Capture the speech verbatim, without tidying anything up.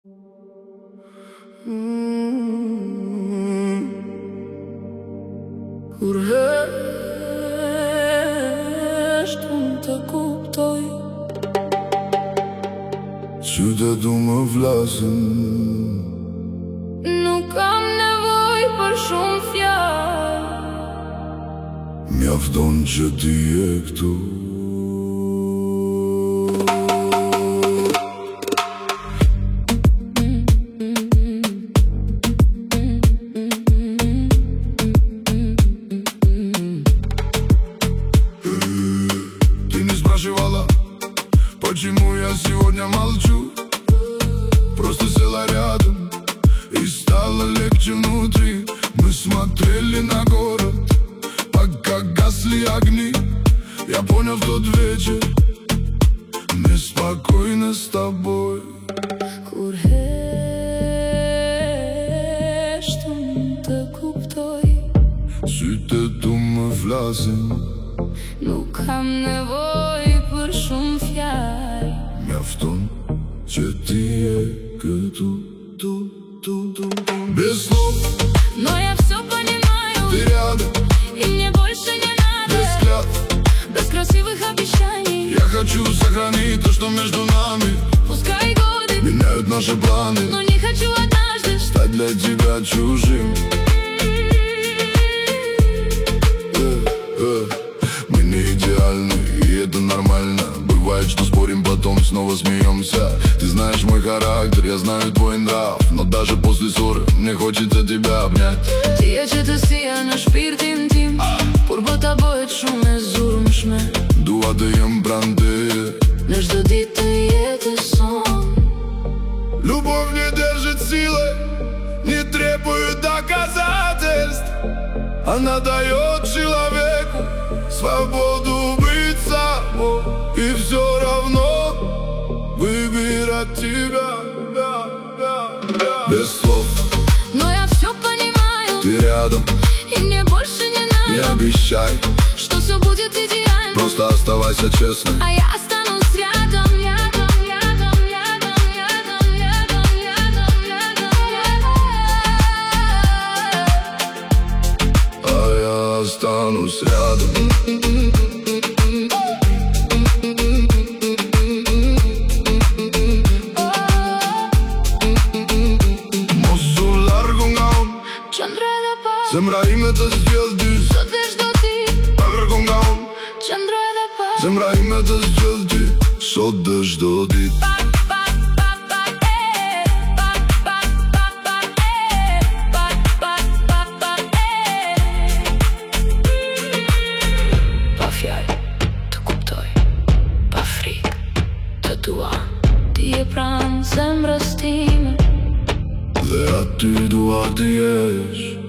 Kur hesht unë të kuptoj, Qytet du më vlasin. nuk kam nevoj për shumë fjalë, Mjafton që ti e këtu. Ты не спрашивала, почему я сегодня молчу. Просто села рядом и стало легче внутри. Мы смотрели на город, пока гасли огни. Я понял в тот вечер, мне спокойно с тобой. kur hesht unë të kuptoj, Sytet du më flasin. nuk kam nevoj për shumë fjalë, Mjafton që ti e këtu, tu, tu, tu, tu. Без слов, но я все понимаю, ты рядом, и мне больше не надо, без клятв. без красивых обещаний. Я хочу сохранить то, что между нами. Пускай годы Меняют наши планы, но не хочу однажды стать для тебя чужим. Э, э, Мы не идеальны, и это нормально. Бывает, что спорим, потом снова смеемся. Ты знаешь мой характер, я знаю твой нрав. Но даже после ссоры мне хочется тебя обнять. Ti e qëtësia në shpirtin tim, kur bota bëhet shumë e zurmshme, Dua të jem pranë teje. në çdo ditë të jetës son. Любовь не держит силы, не требует доказательств. Она дает человеку свободу быть собой. И все равно выбирать тебя, да, да, да. Без слов, Но я все понимаю, ты рядом, и мне больше не не надо, обещай. что все будет идеально, Просто оставайся честной. а я останусь рядом, рядом, рядом, рядом, рядом, рядом, рядом, рядом, рядом. А я останусь рядом. Mos u largu nga unë, Qëndro edhe pa, zemra ime të zgjell dy. sot dhe çdo ditë, Pa kërko nga unë, qëndro edhe pa, zemra ime të zgjell dy. Sot dhe çdo ditë. pa, pa, pa, pa, e, pa, pa, pa, pa, e, pa, pa, pa, pa, e. Pa fjalë të kuptoj, pa frikë të dua, ti je pranë zemrës time. Dhe aty dua të jesh.